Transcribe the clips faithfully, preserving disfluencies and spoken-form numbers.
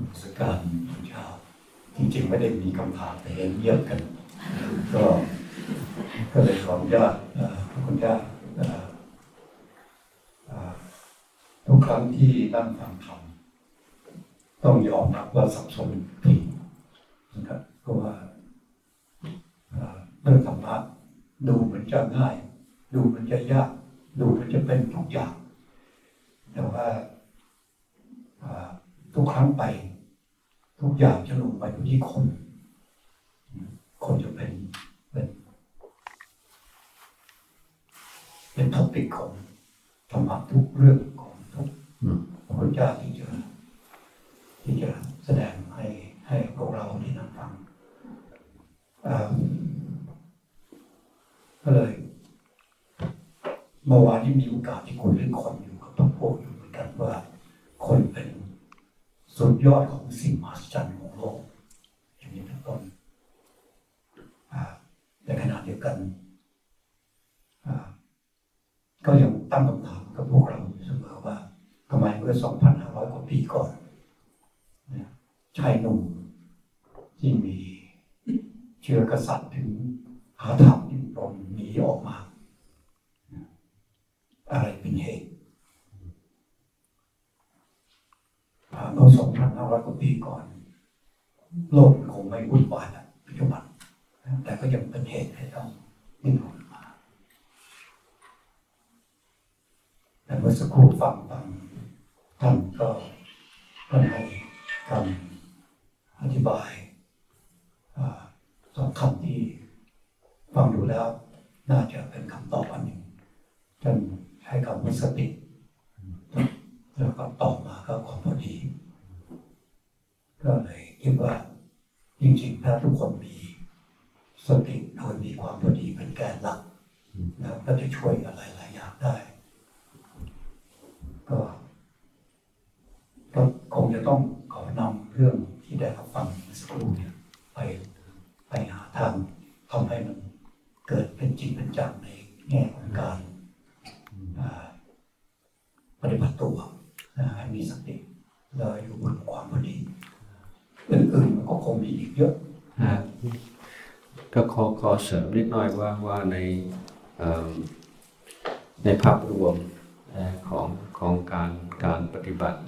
สการเช้าจริงๆไม่ได้มีคำถามแต่เห็นเยอะกันก็ก็เลยขออนุญาตพระคุณเจ้าทุกครั้งที่นั่งฟังธรรมต้องยอมรับว่าสับสนผิดนะครับเพราะว่าเรื่องธรรมะดูเหมือนจะง่ายดูเหมือนจะยากดูเหมือนจะเป็นทุกอย่างแต่ว่าทุกครั้งไปทุกอย่างจะลงไปอยู่ที่คนคนจะเป็นเป็นเป็นท็อปิกของธรรมะทุกเรื่องของทุกพระเจ้าที่จะที่จะแสดงให้ให้พวกเราที่นั่งฟังก็เลยเมื่อวานนี้มีโอกาสที่คุยเรื่องคนอยู่กับพวกพวกอยู่เหมือนกันว่าคนเป็นสุดยอดของสิ่งมหัศจรรย์ของโลกอย่างนี้เป็นต้นในขณะเดียวกันก็ยังตั้งคำถามกับพวกเราเสมอว่าทำไมเมื่อ สองพันห้าร้อย กว่าปีก่อนชายหนุ่มที่มีเชื้อกษัตริย์ถึงหาทางดิ้นรนหนีออกมาอะไรเป็นเหตุเมื่อ สองพันห้าร้อย กว่าปีก่อนโลกมันคงไม่วุ่นวายแบบปัจจุบันแต่ก็ยังเป็นเหตุให้ต้องดิ้นรนมาแต่เมื่อสักครู่ฟังฟังท่านก็ก็ให้คำอธิบายสองคำที่ฟังดูแล้วน่าจะเป็นคำตอบอันหนึ่งท่านให้คำว่าสติแล้วก็ต่อมาก็ความพอดีก็เลยคิดว่าจริงๆถ้าทุกคนมีสติโดยมีความพอดีเป็นแกนหลักนะก็จะช่วยอะไรหลายอย่างได้ก็ก็คงจะต้องขอนำเรื่องที่ได้รับฟังสักครู่เนี่ยไปไปหาทางทำให้มันเกิดเป็นจริงเป็นจังในแง่ของการปฏิบัติตัวให้มีสติแล้วอยู่บนความพอดีอื่นๆมันก็คงมีอีกเยอะก็ขอขอเสริมนิดหน่อยว่าว่าในในภาพรวมของของการการปฏิบัติ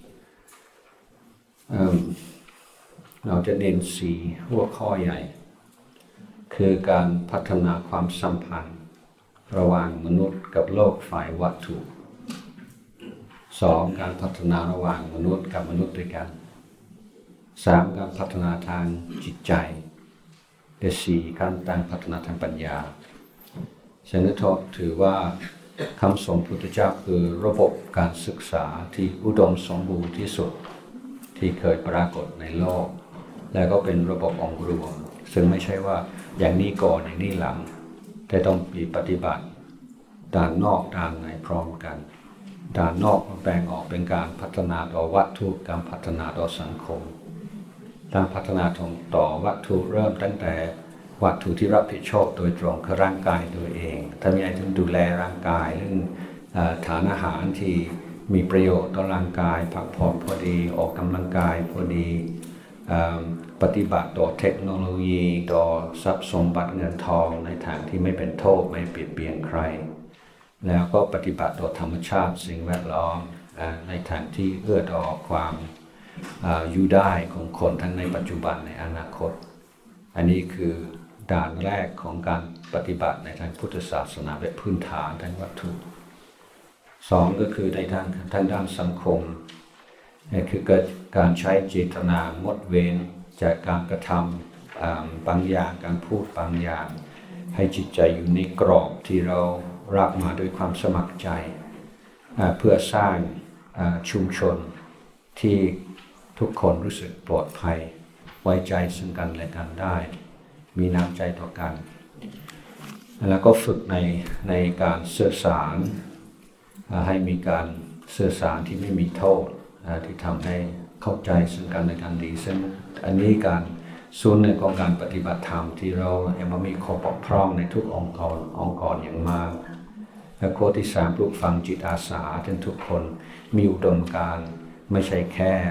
เราจะเน้นสี่หัวข้อใหญ่คือการพัฒนาความสัมพันธ์ระหว่างมนุษย์กับโลกฝ่ายวัตถุสองการพัฒนาระหว่างมนุษย์กับมนุษย์ด้วยกันสามการพัฒนาทางจิตใจและสี่การการพัฒนาทางปัญญาฉะนั้นถือว่าคำสอนพุทธเจ้าคือระบบการศึกษาที่อุดมสมบูรณ์ที่สุดที่เคยปรากฏในโลกและก็เป็นระบบองค์รวมซึ่งไม่ใช่ว่าอย่างนี้ก่อนอย่างนี้หลังแต่ต้องมีปฏิบัติด้านนอกด้านในพร้อมกันด้านนอกแบ่งออกเป็นการพัฒนาต่อวัตถุการพัฒนาต่อสังคมการพัฒนาต่อวัตถุเริ่มตั้งแต่วัตถุที่รับผิดชอบโดยตรงคือร่างกายตัวเองถ้ามีอะไรที่ดูแลร่างกายเรื่องทานอาหารที่มีประโยชน์ต่อร่างกายพักผ่อนพอดีออกกำลังกายพอดีปฏิบัติต่อเทคโนโลยีต่อทรัพย์สมบัติเงินทองในทางที่ไม่เป็นโทษไม่เบียดเบียนใครแล้วก็ปฏิบัติต่อธรรมชาติสิ่งแวดล้อมในทางที่เอื้อต่อความอยู่ได้ของคนทั้งในปัจจุบันในอนาคตอันนี้คือด่านแรกของการปฏิบัติในทางพุทธศาสนาแบบพื้นฐานทางวัตถุสองก็คือในทางทางด้านสังคมคือเกิดการใช้เจตนางดเว้นจากการกระทำบางอย่างการพูดบางอย่างให้จิตใจอยู่ในกรอบที่เรารับมาด้วยความสมัครใจเพื่อสร้างชุมชนที่ทุกคนรู้สึกปลอดภัยไว้ใจซึ่งกันและกันได้มีน้ำใจต่อกันแล้วก็ฝึกในในการสื่อสารให้มีการสื่อสารที่ไม่มีโทษที่ทำให้เข้าใจซึ่งกันและกันดีซึ่งอันนี้การส่วนหนึ่งของการปฏิบัติธรรมที่เราเห็นว่ามีข้อบกพร่องในทุกองค์กรองค์กรอย่างมากและข้อที่สามปลูกฝังจิตอาสาจนทุกคนมีอุดมการณ์ไม่ใช่แค่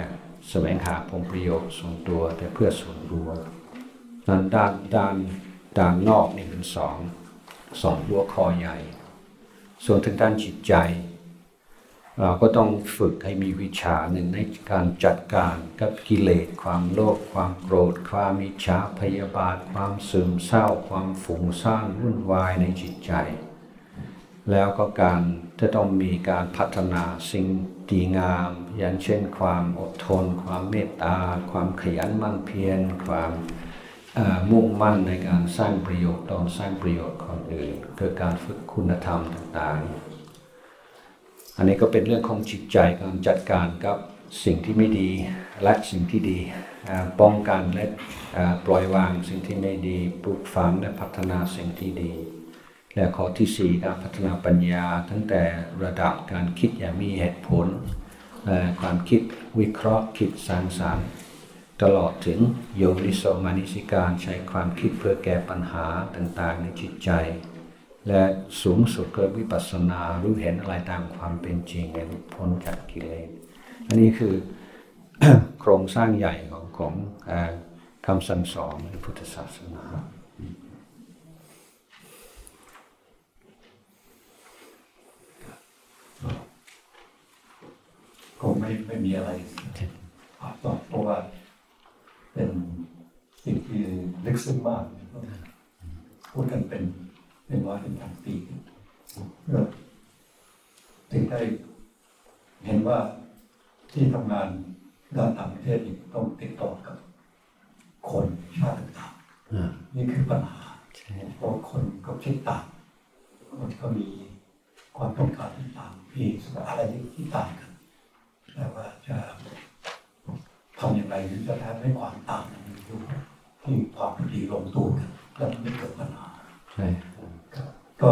แสวงหาผลประโยชน์ส่วนตัวแต่เพื่อส่วนรวมนั้นด้านด้านด้านนอกนี่เป็นสองสองหัวข้อใหญ่ส่วนทางด้านจิตใจเราก็ต้องฝึกให้มีวิชาหนึ่งในการจัดการกับกิเลสความโลภความโกรธความอิจฉาพยาบาทความซึมเศร้าความฟุ้งซ่านวุ่นวายในจิตใจแล้วก็การจะต้องมีการพัฒนาสิ่งดีงามอย่างเช่นความอดทนความเมตตาความขยันหมั่นเพียรความมุ่งมั่นในการสร้างประโยชน์ตนสร้างประโยชน์คนอื่นคือการฝึกคุณธรรมต่างๆอันนี้ก็เป็นเรื่องของจิตใจการจัดการกับสิ่งที่ไม่ดีและสิ่งที่ดีป้องกันและปล่อยวางสิ่งที่ไม่ดีปลูกฝังและพัฒนาสิ่งที่ดีและข้อที่สี่การพัฒนาปัญญาตั้งแต่ระดับการคิดอย่างมีเหตุผลความคิดวิเคราะห์คิดสร้างสรรค์ตลอดถึงโยนิโสมนสิการใช้ความคิดเพื่อแก้ปัญหาต่างๆในจิตใจและสูงสุดก็วิปัสสนารู้เห็นอะไรตามความเป็นจริงและหลุดพ้นจากกิเลสอันนี้คือ โครงสร้างใหญ่ของของคำสั่งสอนในพุทธศาสนาคงไม่ไม่มีอะไรตอบเพราะว่าเป็นสิ่งที่ลึกซึ้งมากพูดกันเป็นเป็นร้อยเป็นพันปีก็ถึงได้เห็นว่าที่ทำงานด้านต่างประเทศต้องติดต่อกับคนชาติต่างๆนี่คือปัญหาเพราะคนก็คิดต่างคนก็มีความต้องการต่างมีอะไรที่ต่างกันแต่ว่าจะทำอย่างไรถึงจะทำให้ความต่างมันอยู่ที่ความพอดีลงตัวกันแล้วมันไม่เกิดปัญหาใช่ก็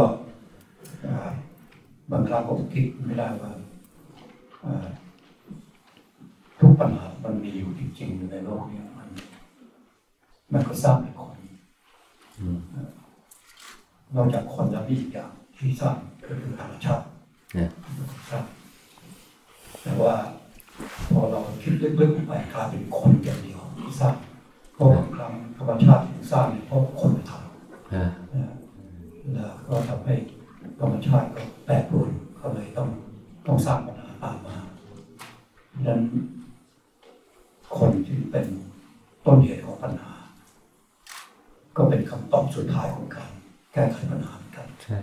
บางครั้งผมคิดไม่ได้ว่าทุกปัญหามันมีอยู่จริงๆอยู่ในโลกนี้มันมันก็สร้างเป็นคนนอกจากคนแล้วมีอีกอย่างที่สร้างก็คือธรรมชาติแต่ว่าพอเราคิดลึกๆไปกลายเป็นคนอย่างเดียวที่สร้างเพราะบางครั้งธรรมชาติสร้างเพราะคนทำแล้วก็ทำให้ธรรมชาติก็แปรปรวนก็เลยต้องต้องสร้างปัญหาตามมาดังนั้นคนที่เป็นต้นเหตุของปัญหาก็เป็นคำตอบสุดท้ายของการแก้ไขปัญหาเหมือนกันใช่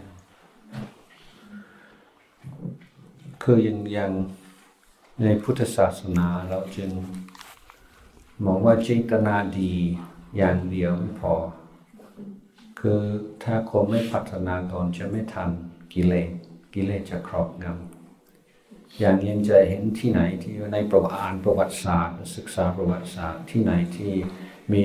คือยังยังในพุทธศาสนาเราจึงมองว่าเจตนาดีอย่างเดียวไม่พอคือถ้าคนไม่พัฒนาตนจะไม่ทันกิเลสกิเลสจะครอบงำอย่างยังจะเห็นที่ไหนที่ในประวัติอ่านประวัติศาสตร์ศึกษาประวัติศาสตร์ที่ไหนที่มี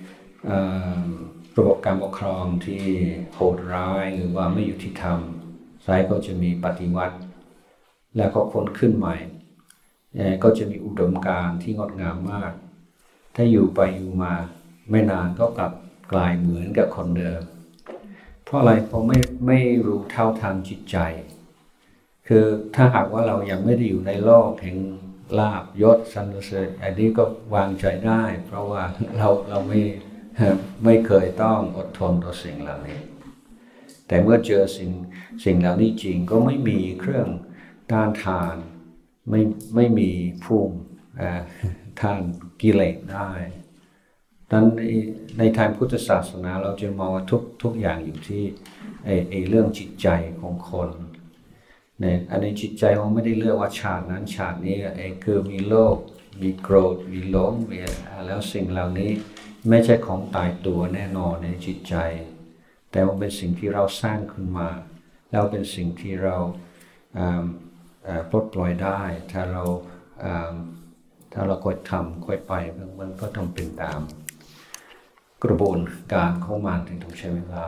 ระบบการปกครองที่โหดร้ายหรือว่าไม่ยุติธรรมสายก็จะมีปฏิวัติแล้วก็คนขึ้นใหม่ก็จะมีอุดมการณ์ที่งดงามมากถ้าอยู่ไปอยู่มาไม่นานก็กลับกลายเหมือนกับคนเดิมเพราะอะไรเพราะไม่ไม่รู้เท่าทันจิตใจคือถ้าหากว่าเรายังไม่ได้อยู่ในโลกแห่งลาภยศสรรเสริญอันนี้ก็วางใจได้เพราะว่าเราเราไม่ไม่เคยต้องอดทนต่อสิ่งเหล่านี้แต่เมื่อเจอสิ่งสิ่งเหล่านี้จริงก็ไม่มีเครื่องต้านทานไม่ไม่มีภูมิต้านกิเลสได้ดังนั้นในทางพุทธศาสนาเราจะมองว่าทุกทุกอย่างอยู่ที่ไอ้ไอ้เรื่องจิตใจของคนเนี่ยอันนี้จิตใจมันไม่ได้เลือกว่าชาตินั้นชาตินี้ไอ้คือมีโลภมีโกรธมีหลงมีแล้วสิ่งเหล่านี้ไม่ใช่ของตายตัวแน่นอนในจิตใจแต่มันเป็นสิ่งที่เราสร้างขึ้นมาแล้วเป็นสิ่งที่เราปลดปล่อยได้ถ้าเราถ้าเราค่อยทำค่อยไปมันก็ต้องเป็นตามกระบวนการของมันถึงต้องใช้เวลา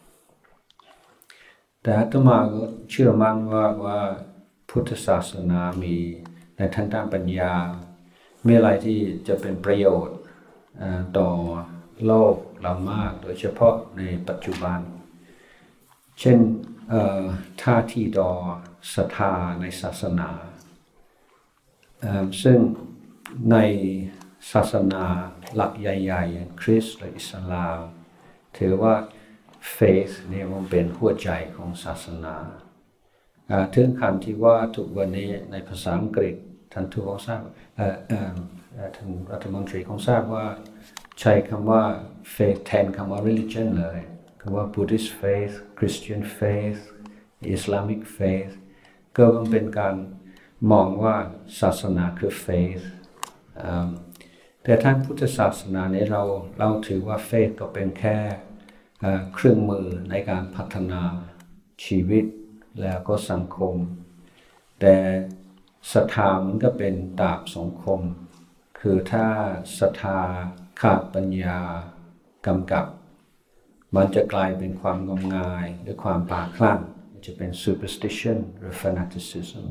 แต่อาตมาก็เชื่อมั่นว่าว่าพุทธศาสนามีในทางด้านปัญญามีอะไรที่จะเป็นประโยชน์ต่อโลกเรามากโดยเฉพาะในปัจจุบันเช่นท่าทีต่อศรัทธาในศาสนาซึ่งในศาสนาหลักใหญ่ๆอย่างคริสต์และอิสลามถือว่า faith เนี่ยมันเป็นหัวใจของศาสนาถึงขั้นที่ว่าทุกวันนี้ในภาษาอังกฤษท่านทูตทราบท่านรัฐมนตรีคงทราบว่าใช้คำว่า faith แทนคำว่า religion เลยคำว่า Buddhist faith Christian faith Islamic faith ก็มันเป็นการมองว่าศาสนาคือ faith แต่ทางพุทธศาสนาเนี่ยเราเราถือว่า faith ก็เป็นแค่เครื่องมือในการพัฒนาชีวิตแล้วก็สังคมแต่ศรัทธามันก็เป็นดาบสองคมคือถ้าศรัทธาขาดปัญญากำกับมันจะกลายเป็นความงมงายหรือความป่าคลั่งจะเป็น superstition หรือ fanaticism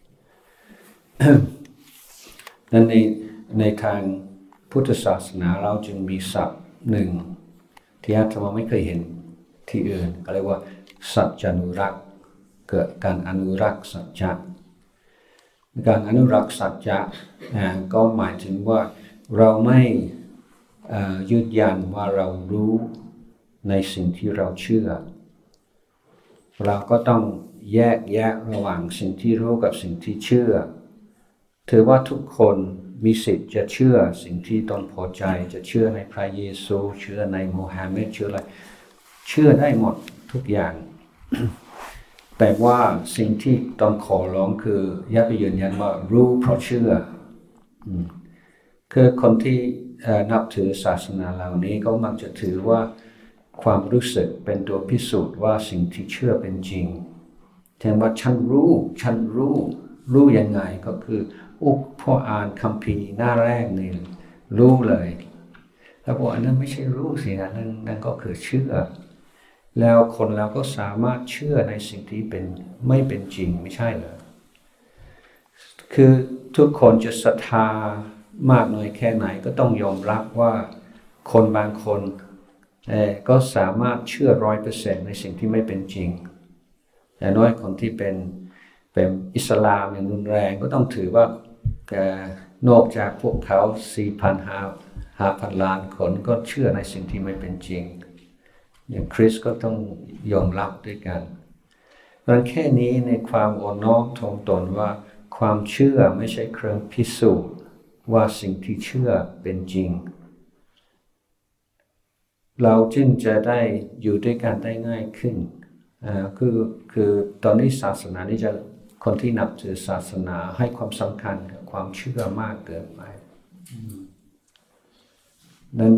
นั้นในในทางพุทธศาสนาเราจึงมีศัพท์หนึ่งที่อาตมาไม่เคยเห็นที่อื่นก็เรียกว่าสัจจานุรักษ์เกิดการอนุรักษ์สัจจะการอนุรักษ์สัจจะก็หมายถึงว่าเราไม่ยืนยันว่าเรารู้ในสิ่งที่เราเชื่อเราก็ต้องแยกแยะระหว่างสิ่งที่รู้กับสิ่งที่เชื่อถือว่าทุกคนมีสิทธิ์จะเชื่อสิ่งที่ตนพอใจจะเชื่อในพระเยซูเชื่อในโมฮัมเหม็ดเชื่ออะไรเชื่อได้หมดทุกอย่าง แต่ว่าสิ่งที่ตนขอร้องคืออย่าไปยืนยันว่ารู้เพราะเชื่อคือคนที่นับถือศาสนาเหล่านี้ก็มักจะถือว่าความรู้สึกเป็นตัวพิสูจน์ว่าสิ่งที่เชื่อเป็นจริงแทนว่าฉันรู้ฉันรู้รู้ยังไงก็คืออุ๊บพออ่านคัมภีร์หน้าแรกนี่รู้เลยแล้วบอกอันนั้นไม่ใช่รู้สินะนั่นนั่นก็คือเชื่อแล้วคนเราก็สามารถเชื่อในสิ่งที่เป็นไม่เป็นจริงไม่ใช่เหรอคือทุกคนจะศรัทธามากน้อยแค่ไหนก็ต้องยอมรับว่าคนบางคนเอ่อก็สามารถเชื่อร้อยเปอร์เซ็นต์ในสิ่งที่ไม่เป็นจริงแต่น้อยคนที่เป็นเป็นอิสลามอย่างรุนแรงก็ต้องถือว่านอกจากพวกเขา สี่พันห้าพัน ล้านคนก็เชื่อในสิ่งที่ไม่เป็นจริงอย่างคริสก็ต้องยอมรับด้วยกันเพราะแค่นี้ในความอ่อนน้อมถ่อมตนว่าความเชื่อไม่ใช่เครื่องพิสูจน์ว่าสิ่งที่เชื่อเป็นจริงเราจึงจะได้อยู่ด้วยกันได้ง่ายขึ้นอ่าคือคือตอนนี้ศาสนานี้จะคนที่นับถือศาสนาให้ความสำคัญกับความเชื่อมากเกินไปนั้น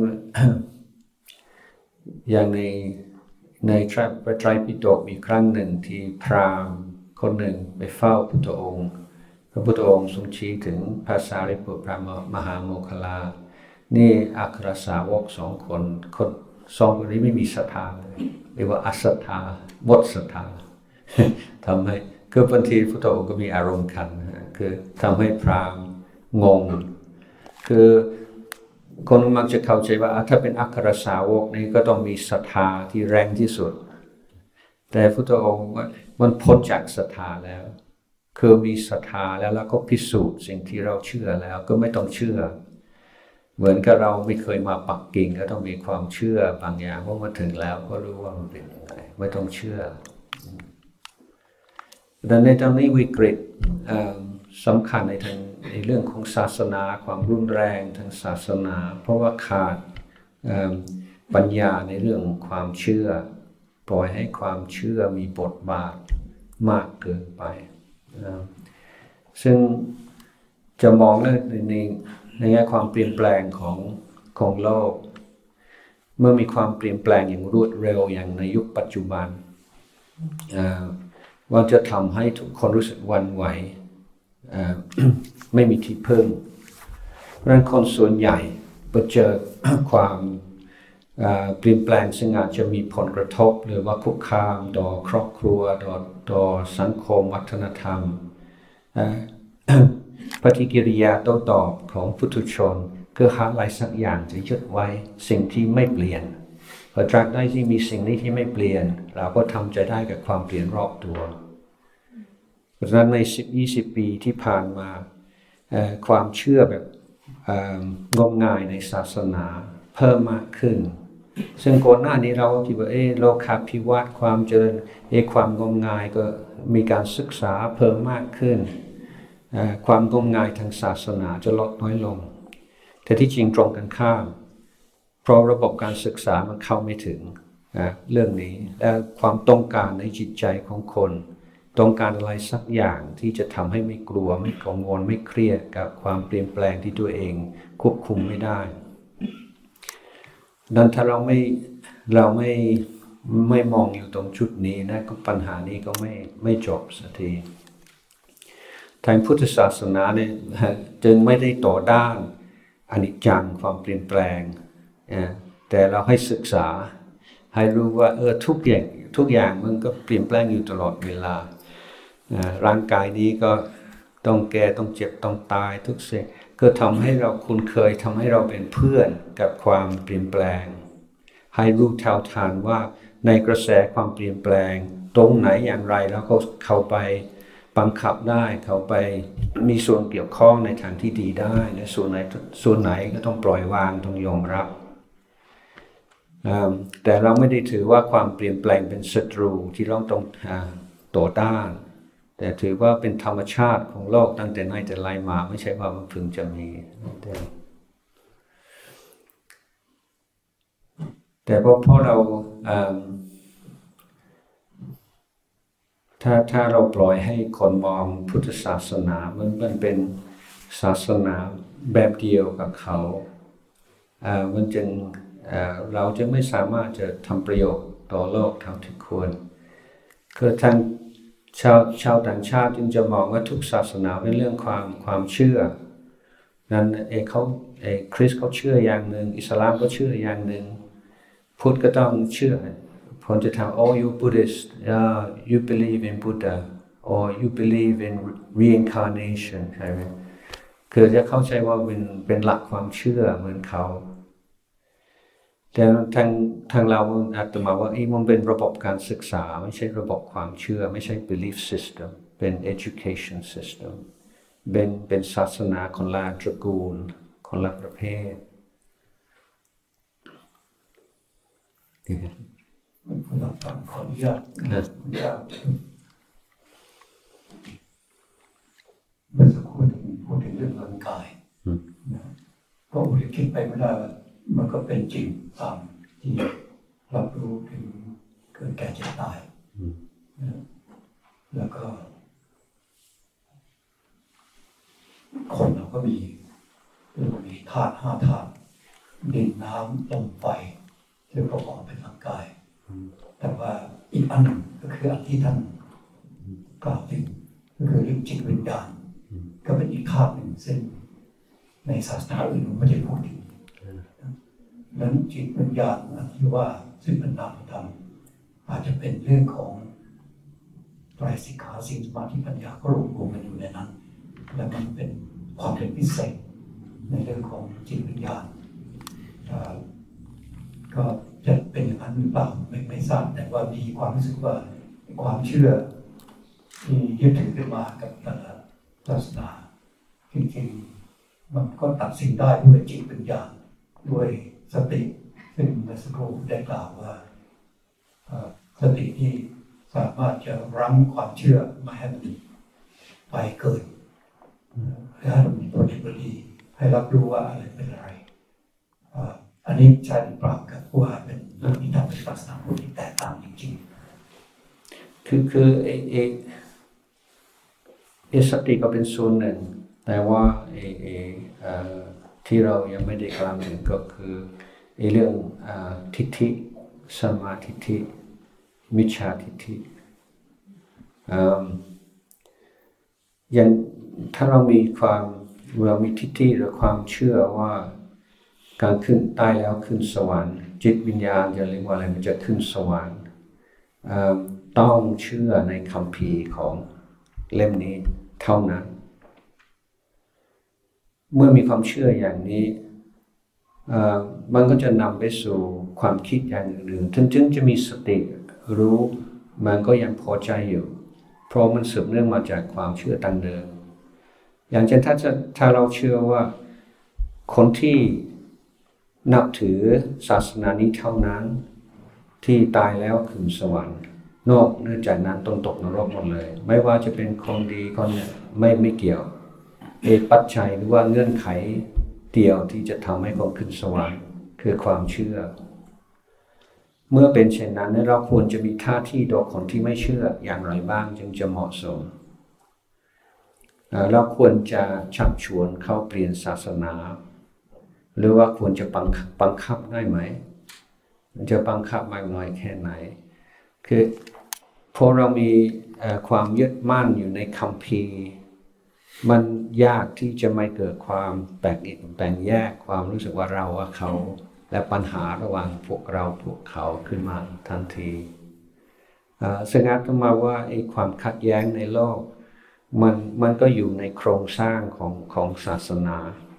อย่างในในพระไตรปิฎกมีครั้งหนึ่งที่พราหมณ์คนหนึ่งไปเฝ้าพุทธองค์พระพุทธองค์ทรงชี้ถึงพระสารีบุตรพระมหาโมคคัลลานี่อัครสาวกสองคนคนสองคนนี้ไม่มีศรัทธาเลยเรียกว่าอศรัทธาหมดศรัทธา ทำให้คือบางทีพุทธองค์ก็มีอารมณ์ขันคือทำให้พราหมณ์งงคือคนมักจะเข้าใจว่าถ้าเป็นอัครสาวกนี่ก็ต้องมีศรัทธาที่แรงที่สุดแต่พุทธองค์มันพ้นจากศรัทธาแล้วคือมีศรัทธาแล้วแล้วก็พิสูจน์สิ่งที่เราเชื่อแล้วก็ไม่ต้องเชื่อเหมือนกับเราไม่เคยมาปักกิ่งก็ต้องมีความเชื่อบางอย่างว่ามาถึงแล้วก็รู้ว่ามันเป็นยังไงไม่ต้องเชื่อดังนั้นในตอนนี้วิกฤตสำคัญในทางในเรื่องของศาสนาความรุนแรงทางศาสนาเพราะว่าขาดปัญญาในเรื่องความเชื่อปล่อยให้ความเชื่อมีบทบาทมากเกินไปซึ่งจะมองในในในแง่ความเปลี่ยนแปลงของของโลกเมื่อมีความเปลี่ยนแปลงอย่างรวดเร็วอย่างในยุคปัจจุบันว่าจะทำให้ทุกคนรู้สึกหวั่นไหว ไม่มีที่พึ่งเพราะฉะนั้นคนส่วนใหญ่พอเจอความเปลี่ยนแปลงซึ่งอาจจะมีผลกระทบหรือว่าคุกคามต่อครอบครัวต่อต่อสังคมวัฒนธรรมปฏิกิริยาโต้ตอบของปุถุชนคือหาอะไรสักอย่างจะยึดไว้สิ่งที่ไม่เปลี่ยนพอตราบใดที่มีสิ่งนี้ที่ไม่เปลี่ยนเราก็ทำใจได้กับความเปลี่ยนรอบตัวเพราะฉะนั้นในสิบ ยี่สิบปีที่ผ่านมาความเชื่อแบบงมงายในศาสนาเพิ่มมากขึ้นซึ่งก่อนหน้านี้เราคิดว่าเออโลกาภิวัตน์ความเจริญเออความงมงายก็มีการศึกษาเพิ่มมากขึ้นความงมงายทางศาสนาจะลดน้อยลงแต่ที่จริงตรงกันข้ามเพราะระบบการศึกษามันเข้าไม่ถึงเรื่องนี้และความต้องการในจิตใจของคนต้องการอะไรสักอย่างที่จะทำให้ไม่กลัวไม่กังวลไม่เครียดกับความเปลี่ยนแปลงที่ตัวเองควบคุมไม่ได้ดังนั้นถ้าเราไม่เราไม่ไม่มองอยู่ตรงจุดนี้นะก็ปัญหานี้ก็ไม่ไม่จบสักทีทางพุทธศาสนาเนี่ยจึงไม่ได้ต่อด้านอนิจจังความเปลี่ยนแปลงแต่เราให้ศึกษาให้รู้ว่าเออทุกอย่างทุกอย่างมันก็เปลี่ยนแปลงอยู่ตลอดเวลาร่างกายนี้ก็ต้องแก่ต้องเจ็บต้องตายทุกสิ่งก็ทำให้เราคุ้นเคยทำให้เราเป็นเพื่อนกับความเปลี่ยนแปลงให้รู้เท่าทันว่าในกระแสความเปลี่ยนแปลงตรงไหนอย่างไรแล้วก็เข้าไปบังคับได้เข้าไปมีส่วนเกี่ยวข้องในทางที่ดีได้ในส่วนไหนส่วนไหนก็ต้องปล่อยวางต้องยอมรับแต่เราไม่ได้ถือว่าความเปลี่ยนแปลงเป็นศัตรูที่เราต้องต่อต้านแต่ถือว่าเป็นธรรมชาติของโลกตั้งแต่ไหนแต่ไรมาไม่ใช่ว่ามันเพิ่งจะมีแต่แต่พอพอเราถ้าถ้าเราปล่อยให้คนมองพุทธศาสนามันมันเป็นศาสนาแบบเดียวกับเขามันจึงเราจะไม่สามารถจะทำประโยชน์ต่อโลกเท่าที่ควรคือทางชาวชาวต่างชาติจึงจะมองว่าทุกศาสนาเป็นเรื่องความความเชื่อนั้นเอเขาเอคริสต์เขาเชื่ออย่างหนึ่งอิสลามก็เชื่ออย่างหนึ่งพุทธก็ต้องเชื่อคนจะถาม oh you Buddhist uh, you believe in Buddha or you believe in reincarnation ใช่ไหมคือจะเข้าใจว่าเป็นเป็นหลักความเชื่อเหมือนเขาแต่ทางทางเราอาตมาว่าไอ้มันเป็นระบบการศึกษาไม่ใช่ระบบความเชื่อไม่ใช่ belief system เป็น education system เป็นเป็นศาสนาคนละตระกูลคนละประเภทคุณหลักการขออนุญาตอนุญาตเมื่อสักครู่พูดถึงเรื่องร่างกายก็อุทิศคิดไปไม่ได้ว่ามันก็เป็นจริงตามที่รับรู้ถึงเกิดแก่เจ็บตายแล้วก็คนเราก็มีมีธาตุห้าธาตุดินน้ำลมไฟที่ประกอบเป็นร่างกายแต่ว่าอีกอันหนึ่งก็คืออันที่ท่านกล่าวถึงก็คือเรื่องจิตวิญญาณก็เป็นอีกธาตุหนึ่งซึ่งในศาสนาอื่นไม่ได้พูดถึงนั้นจิตวิญญาณที่ว่าซึ่งเป็นนามธรรมอาจจะเป็นเรื่องของไตรสิกขาศีลสมาธิปัญญาก็รวมรวมกันอยู่ในนั้นและมันเป็นความเป็นพิเศษในเรื่องของจิตวิญญาณก็จะเป็นอย่างนั้นหรือเปล่าไม่ไม่ทราบแต่ว่ามีความรู้สึกว่าความเชื่อที่ยึดถือขึ้นมากับแต่ละศาสนาจริงๆมันก็ตัดสินได้ด้วยจิตวิญญาณด้วยสติซึ่งเมื่อสักครู่ได้กล่าวว่าสติที่สามารถจะรั้งความเชื่อไม่ให้มันไปเกินให้มันมีตัวเดีให้รับรู้ว่าอะไรเป็นอะไรอันนี้ใช่หรือเปล่าครับว่าเป็นเรื่องที่ทำให้ศาสนาพุทธแตกต่างจริงๆคือคือเอเอเอสติก็เป็นส่วนหนึ่งแต่ว่าเอเอที่เรายังไม่ได้กล่าวถึงก็คือไอ้เรื่องทิฏฐิสัมมาทิฏฐิมิจฉาทิฏฐิอย่างถ้าเรามีความเรามีทิฏฐิหรือความเชื่อว่าการขึ้นตายแล้วขึ้นสวรรค์จิตวิญญาณจะเรียกว่าอะไรมันจะขึ้นสวรรค์ต้องเชื่อในคัมภีร์ของเล่มนี้เท่านั้นเมื่อมีความเชื่ออย่างนี้มันก็จะนำไปสู่ความคิดอย่างอื่นถึงจึงจะมีสติรู้มันก็ยังพอใจอยู่เพราะมันสืบเนื่องมาจากความเชื่อตั้งเดิมอย่างเช่นถ้าจะถ้าเราเชื่อว่าคนที่นับถือศาสนานี้เท่านั้นที่ตายแล้วขึ้นสวรรค์นอกเนื่องจากนั้นต้องตกนรกหมดเลยไม่ว่าจะเป็นคนดีคนเนี่ยไม่ไม่เกี่ยวเอปัจจัยหรือว่าเงื่อนไขเดียวที่จะทำให้คนขึ้นสวรรค์คือความเชื่อเมื่อเป็นเช่นนั้นเราควรจะมีท่าที่ต่อคนที่ไม่เชื่ออย่างไรบ้างจึงจะเหมาะสมเราควรจะชักชวนเขาเปลี่ยนศาสนาหรือว่าควรจะบังคับบังคับได้ไหมมันจะบังคับมากน้อยแค่ไหนคือพอเรามีความยึดมั่นอยู่ในคัมภีร์มันยากที่จะไม่เกิดความแบ่งแบ่งแยกความรู้สึกว่าเราว่าเขาและปัญหาระหว่างพวกเราพวกเขาขึ้นมาทันทีซึ่งอาตมาว่าไอ้ความขัดแย้งในโลกมันมันก็อยู่ในโครงสร้างของของศาสนา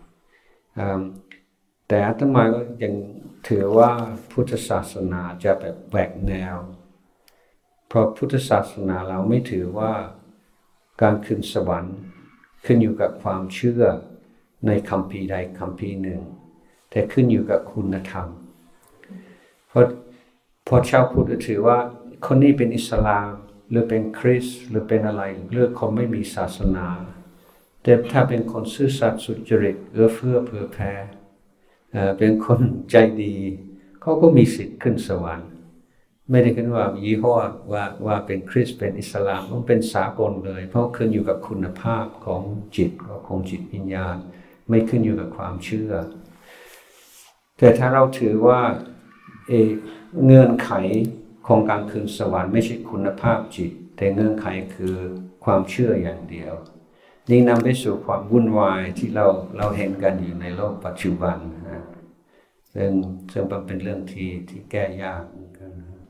แต่อาตมาก็ยังถือว่าพุทธศาสนาจะแบบแหวกแนวเพราะพุทธศาสนาเราไม่ถือว่าการขึ้นสวรรค์ขึ้นอยู่กับความเชื่อในคัมภีร์ใดคัมภีร์หนึ่งแต่ขึ้นอยู่กับคุณธรรมเพราะพอชาวพุทธถือว่าคนนี้เป็นอิสลามหรือเป็นคริสต์หรือเป็นอะไรเลือกคนไม่มีศาสนาแต่ถ้าเป็นคนซื่อสัตย์สุจริตเอื้อเฟื้อเผื่อแผ่เป็นคนใจดีเขาก็มีสิทธิ์ขึ้นสวรรค์ไม่ได้ขึ้นว่ายี่ห้อว่าว่าเป็นคริสต์เป็นอิสลามมันเป็นสากลเลยเพราะขึ้นอยู่กับคุณภาพของจิตของจิตวิญญาณไม่ขึ้นอยู่กับความเชื่อแต่ถ้าเราถือว่าเอเงื่อนไขของการขึ้นสวรรค์ไม่ใช่คุณภาพจิตแต่เงื่อนไขคือความเชื่ออย่างเดียวนี่นำไปสู่ความวุ่นวายที่เราเราเห็นกันอยู่ในโลกปัจจุบันนะซึ่งซึ่งมันเป็นเรื่องที่ที่แก้ยากเหมือนกันนะ